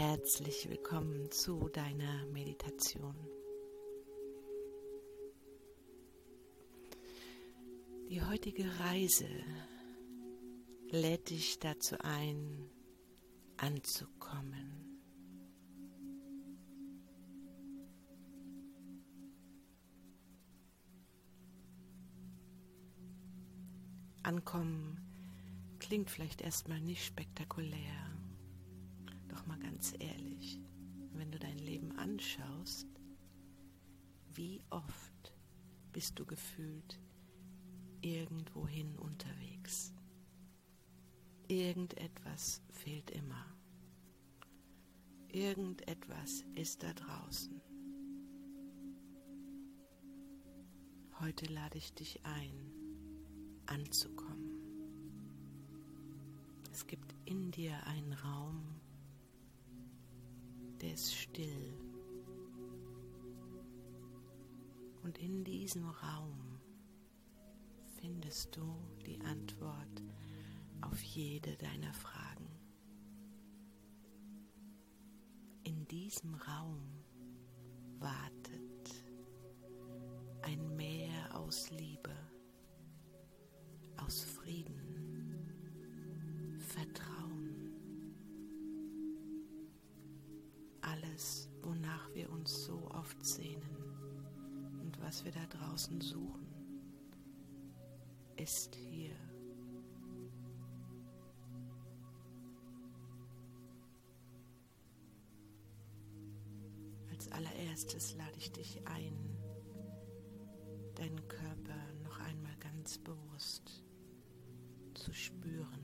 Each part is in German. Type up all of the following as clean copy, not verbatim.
Herzlich willkommen zu deiner Meditation. Die heutige Reise lädt dich dazu ein, anzukommen. Ankommen klingt vielleicht erstmal nicht spektakulär, doch mal ganz ehrlich, wenn du dein Leben anschaust, wie oft bist du gefühlt irgendwohin unterwegs? Irgendetwas fehlt immer. Irgendetwas ist da draußen. Heute lade ich dich ein, anzukommen. Es gibt in dir einen Raum, der ist still. Und in diesem Raum findest du die Antwort auf jede deiner Fragen. In diesem Raum wartet ein Meer aus Liebe, aus Frieden, Vertrauen. Alles, wonach wir uns so oft sehnen und was wir da draußen suchen, ist hier. Als allererstes lade ich dich ein, deinen Körper noch einmal ganz bewusst zu spüren.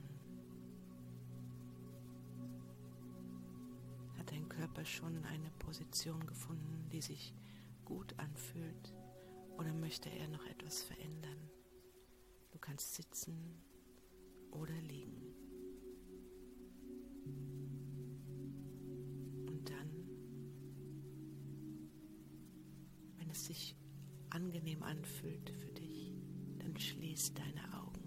Hat dein Körper schon eine Position gefunden, die sich gut anfühlt, oder möchte er noch etwas verändern? Du kannst sitzen oder liegen. Und dann, wenn es sich angenehm anfühlt für dich, dann schließ deine Augen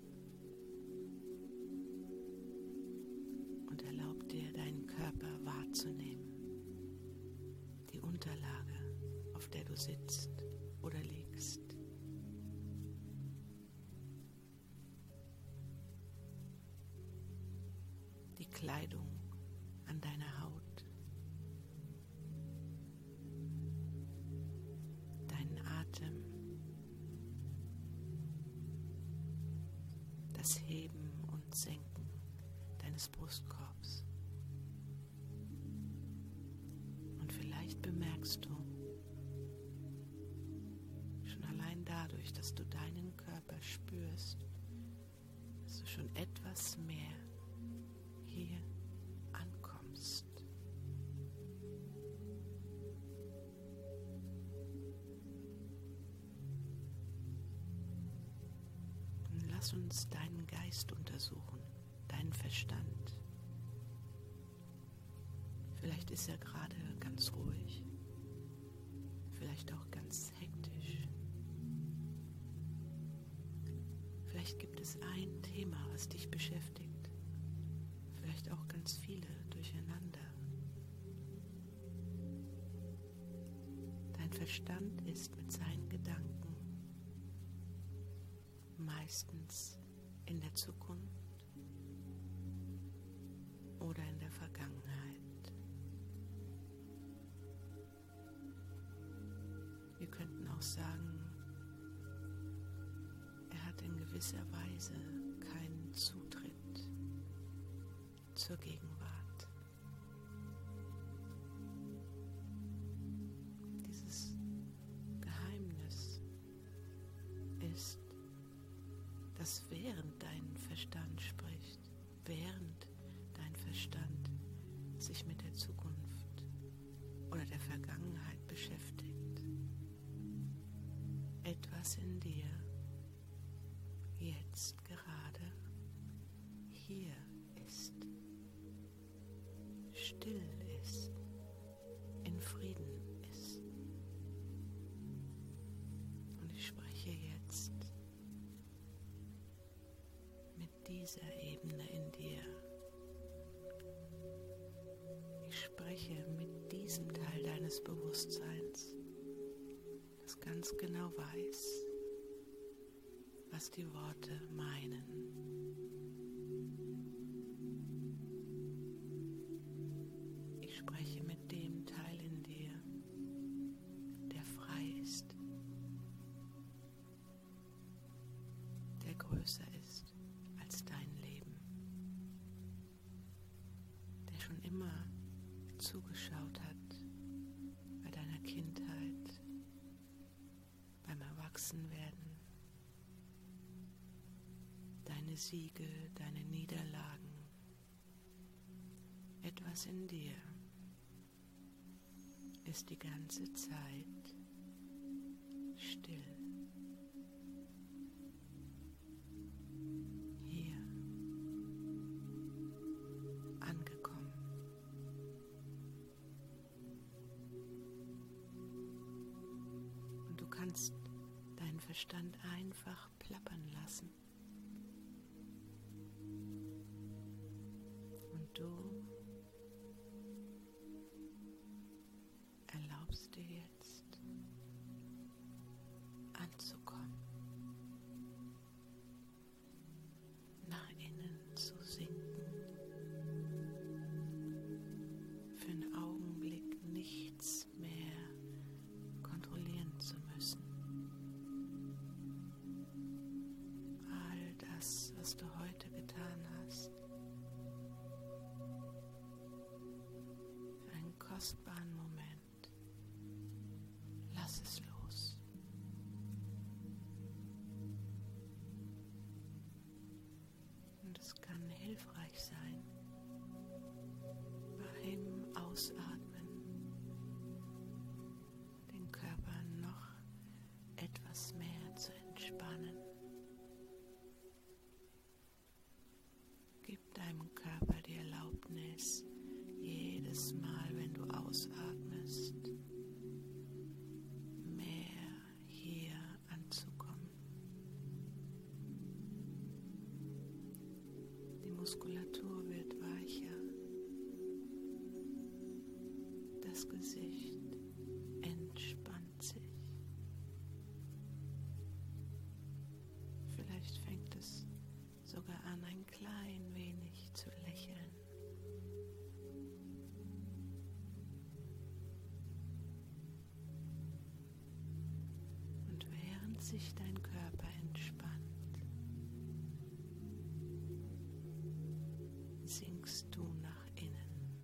und erlaub dir, deinen Körper wahrzunehmen. Die Unterlage, auf der du sitzt oder liegst. Die Kleidung an deiner Haut. Deinen Atem. Das Heben und Senken deines Brustkorbs. Und vielleicht bemerkst du, schon allein dadurch, dass du deinen Körper spürst, dass du schon etwas mehr hier ankommst. Und lass uns deinen Geist untersuchen, deinen Verstand. Vielleicht ist er gerade ganz ruhig, vielleicht auch ganz hektisch. Vielleicht gibt es ein Thema, was dich beschäftigt. Vielleicht auch ganz viele durcheinander. Dein Verstand ist mit seinen Gedanken meistens in der Zukunft oder in der Vergangenheit. Wir könnten auch sagen, er hat in gewisser Weise keinen Zutritt zur Gegenwart. Dieses Geheimnis ist, dass während dein Verstand spricht, während dein Verstand sich mit der Zukunft oder der Vergangenheit beschäftigt, etwas in dir jetzt gerade hier ist, still ist, in Frieden ist. Und ich spreche jetzt mit dieser Ebene in dir. Ich spreche mit diesem Teil deines Bewusstseins, das ganz genau weiß, was die Worte meinen. Ich spreche mit dem Teil in dir, der frei ist, der größer ist als dein Leben, der schon immer zugeschaut hat bei deiner Kindheit, beim Erwachsenwerden, deine Siege, deine Niederlagen. Etwas in dir ist die ganze Zeit still. Hier angekommen. Und du kannst deinen Verstand einfach plappern lassen. Und du erlaubst dir jetzt anzukommen, nach innen zu sinken, für einen Augenblick nichts mehr kontrollieren zu müssen. All das, was du heute getan hast, für einen kostbaren Moment, lass es los. Und es kann hilfreich sein, beim Ausatmen den Körper noch etwas mehr zu entspannen. Gib deinem Körper die Erlaubnis, jedes Mal, wenn du ausatmest, mehr hier anzukommen. Die Muskulatur wird weicher, das Gesicht entspannt sich. Vielleicht fängt es sogar an, ein klein wenig zu lächeln. Und während sich dein Körper entspannt, sinkst du nach innen.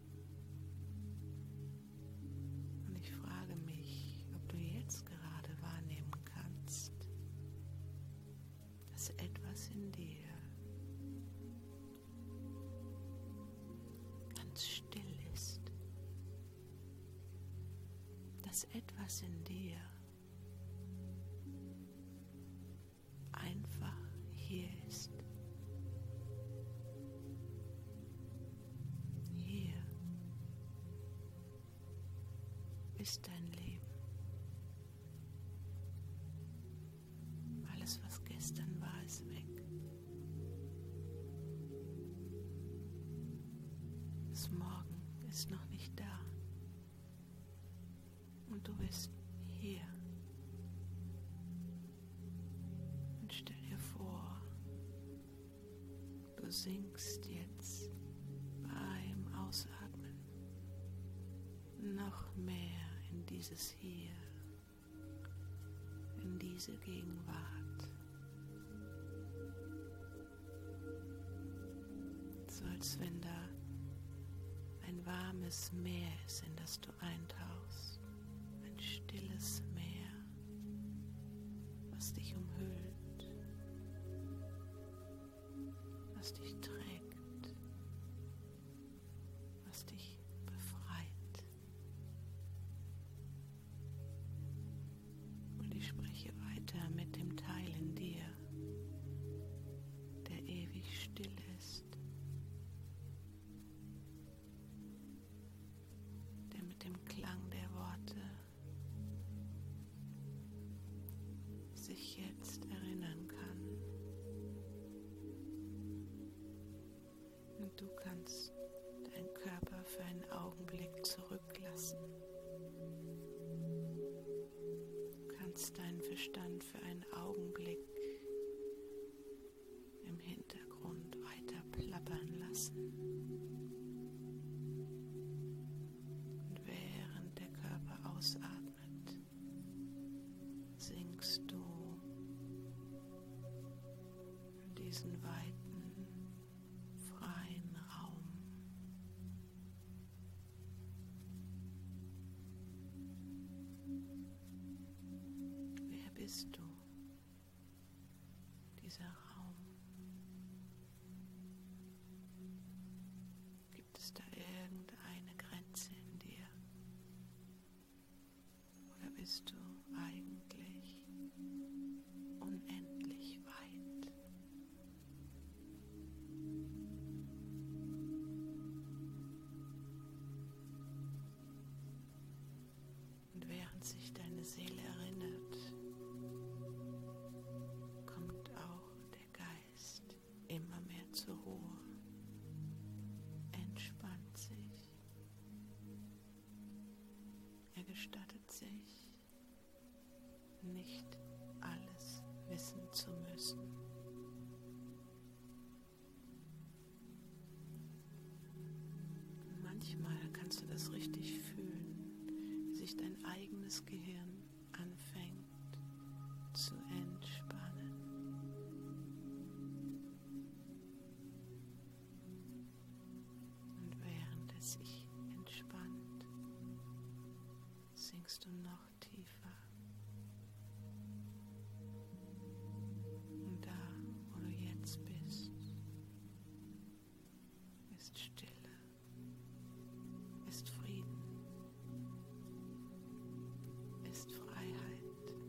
Und ich frage mich, ob du jetzt gerade wahrnehmen kannst, dass etwas in dir ganz still ist, dass etwas in dir einfach hier ist. Hier ist dein Leben. Alles, was gestern war, ist weg. Das Morgen ist noch nicht da. Und du bist hier. Und stell dir vor, du sinkst jetzt beim Ausatmen noch mehr in dieses Hier, in diese Gegenwart. So als wenn da ein warmes Meer ist, in das du eintauchst. Ein stilles Meer, was dich umhüllt, was dich trägt, was dich befreit. Und ich spreche weiter mit dem Teil in dir, der ewig still ist, der mit dem Klang der Worte sich jetzt erinnern kann. Und du kannst deinen Körper für einen Augenblick bist du? Dieser Raum. Gibt es da irgendeine Grenze in dir? Oder bist du eigentlich unendlich weit? Und während sich deine Seele erinnert, kommt auch der Geist immer mehr zur Ruhe, entspannt sich. Er gestattet sich, nicht alles wissen zu müssen. Manchmal kannst du das richtig fühlen, wie sich dein eigenes Gehirn anfängt zu entspannen. Und während es sich entspannt, sinkst du noch tiefer. Und da, wo du jetzt bist, ist Stille, ist Frieden, ist Freiheit.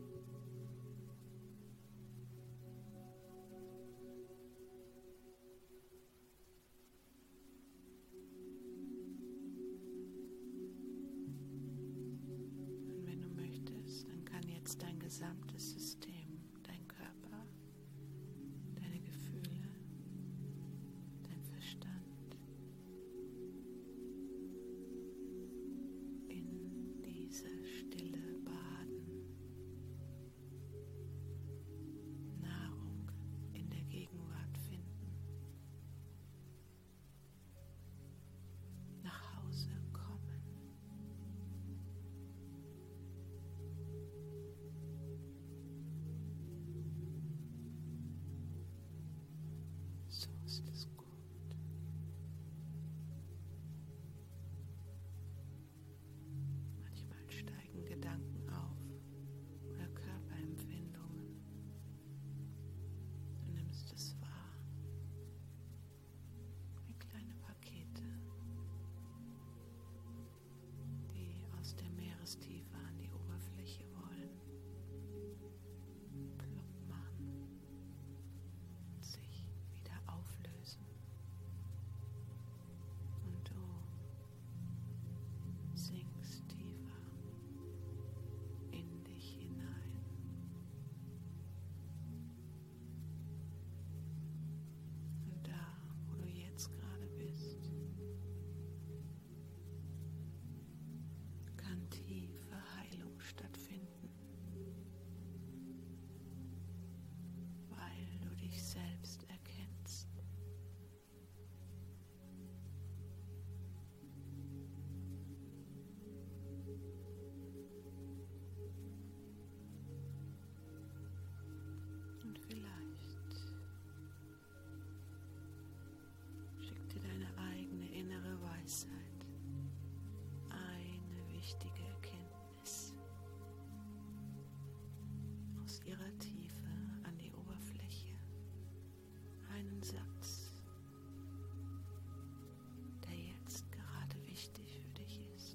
Und wenn du möchtest, dann kann jetzt dein gesamtes System, dein Körper, deine Gefühle, dein Verstand in dieser Stille baden, Nahrung in der Gegenwart finden, nach Hause kommen. So ist es gut. Manchmal steigen Gedanken auf oder Körperempfindungen. Du nimmst es wahr, wie kleine Pakete, die aus der Meerestiefe an die Oberfläche wollen, plopp machen und sich wieder auflösen. Und du sinkst tiefer in dich hinein. Und da, wo du jetzt gerade bist, kann tiefe Heilung stattfinden, weil du dich selbst erkennst. Und vielleicht schickt dir deine eigene innere Weisheit eine wichtige Erkenntnis aus ihrer Tiefe an die Oberfläche. Einen Satz, der jetzt gerade wichtig für dich ist.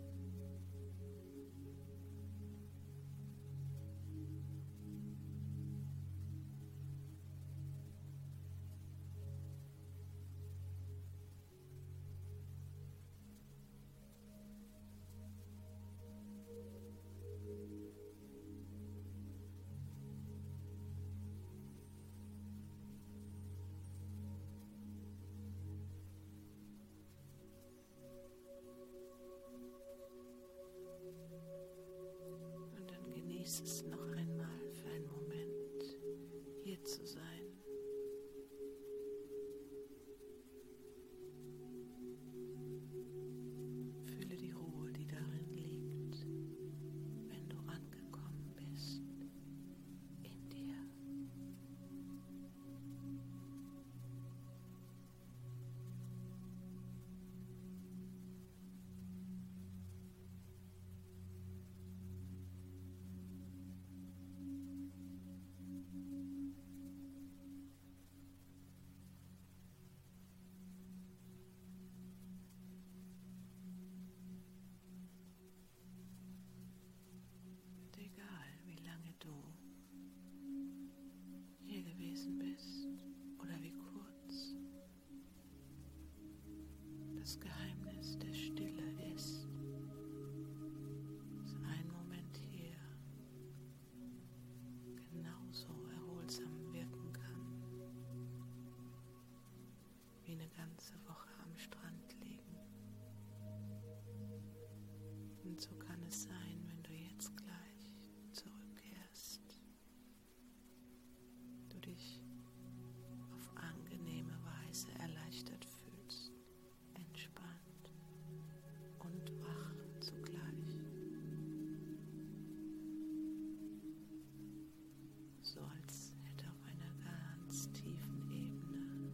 Und dann genieß es noch einmal für einen Moment, hier zu sein. Fühle die Ruhe, die darin liegt, wenn du angekommen bist in dir. es sein, wenn du jetzt gleich zurückkehrst? Du dich auf angenehme Weise erleichtert fühlst, entspannt und wach zugleich. So als hätte auf einer ganz tiefen Ebene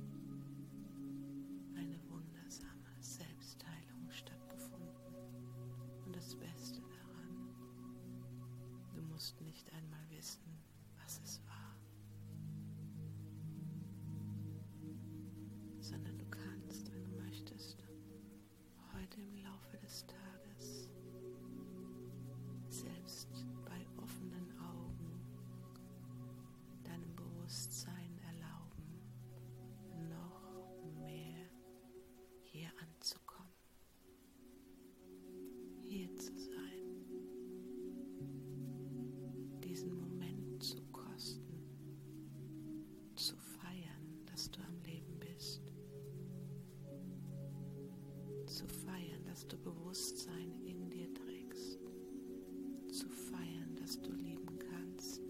eine wundersame Selbstheilung stattgefunden. Und das Beste daran, du musst nicht einmal wissen, was es war, sondern du kannst, wenn du möchtest, heute im Laufe des Tages selbst bei offenen Augen deinem Bewusstsein erlauben, noch mehr hier anzukommen, hier zu sein, diesen Moment zu kosten, zu feiern, dass du am Leben bist, zu feiern, dass du Bewusstsein in dir trägst, zu feiern, dass du lieben kannst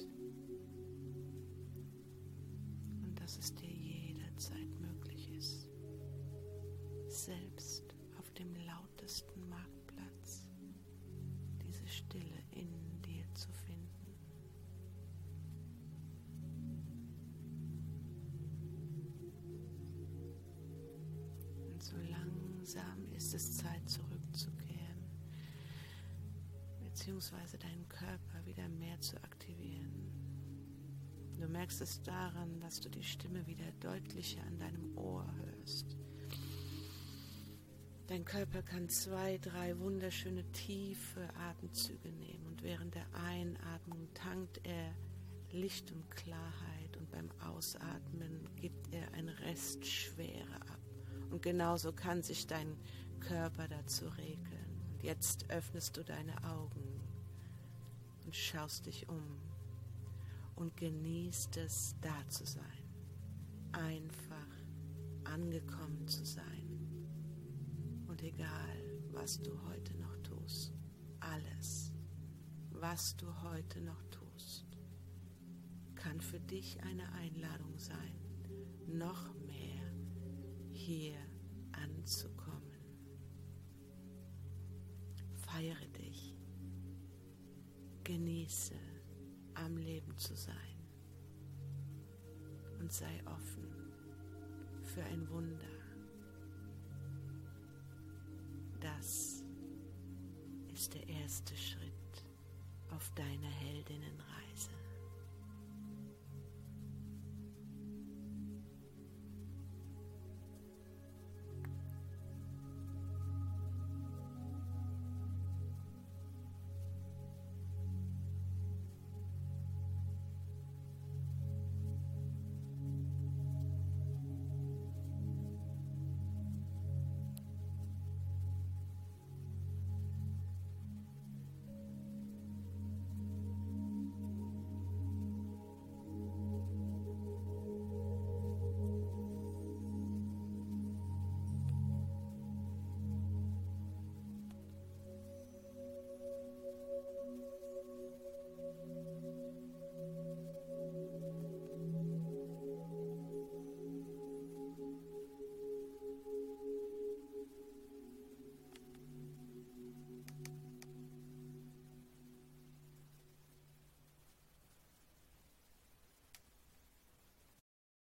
und dass es dir jederzeit möglich ist, selbst auf dem lautesten Marktplatz diese Stille in dir zu finden. Und so langsam ist es Zeit zurückzukehren, beziehungsweise deinen Körper wieder mehr zu aktivieren. Du merkst es daran, dass du die Stimme wieder deutlicher an deinem Ohr hörst. Dein Körper kann 2, 3 wunderschöne tiefe Atemzüge nehmen und während der Einatmung tankt er Licht und Klarheit und beim Ausatmen gibt er einen Rest Schwere ab. Und genauso kann sich dein Körper dazu regeln. Und jetzt öffnest du deine Augen und schaust dich um und genießt es, da zu sein, einfach angekommen zu sein. Und egal, was du heute noch tust, alles, was du heute noch tust, kann für dich eine Einladung sein, noch mehr hier anzukommen. Feiere dich, genieße, am Leben zu sein und sei offen für ein Wunder. Das ist der erste Schritt auf deiner Heldinnenreise.